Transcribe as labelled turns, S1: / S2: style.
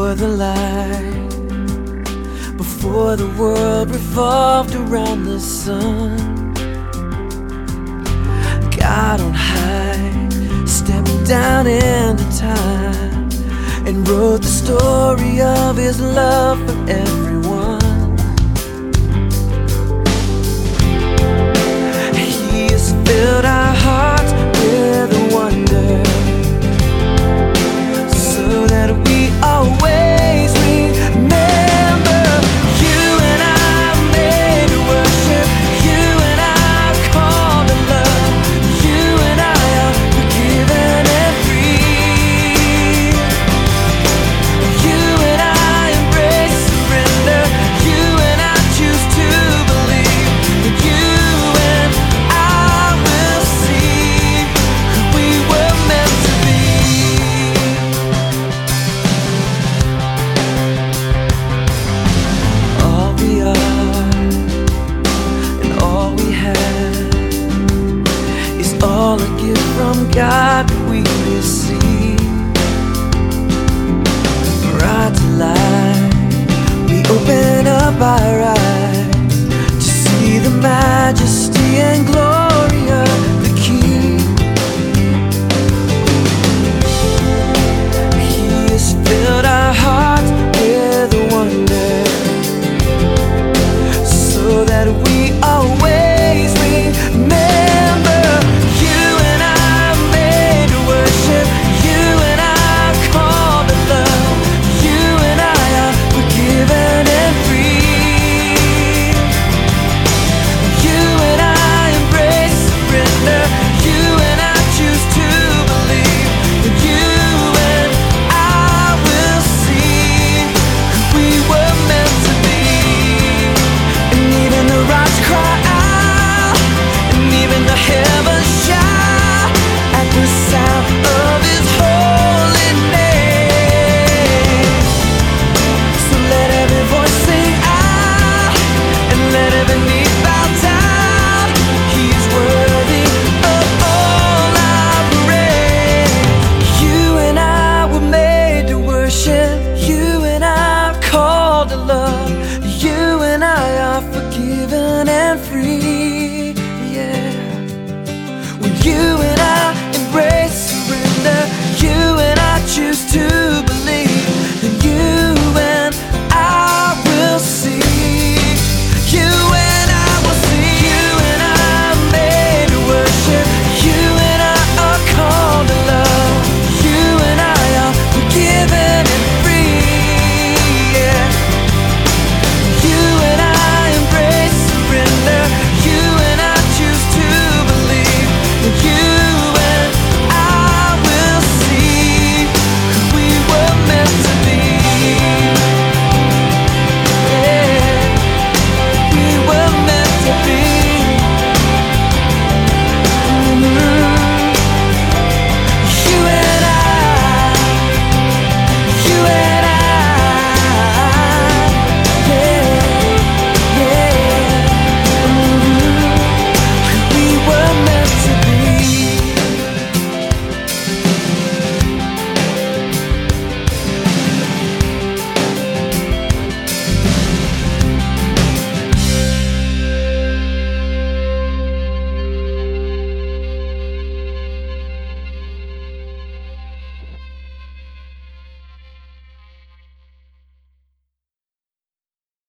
S1: Before the light, before the world revolved around the sun, God on high stepped down into time and wrote the story of His love for everyone. He has filled our hearts with wonder, so that we always remember. You and I are made to worship. You and I are called to love. You and I are forgiven and free. You and I embrace surrender. You and I choose to believe. And you and I will see who we were meant to be. All we are and all we have is all a gift from God that we receive. Right to life, we open up our eyes.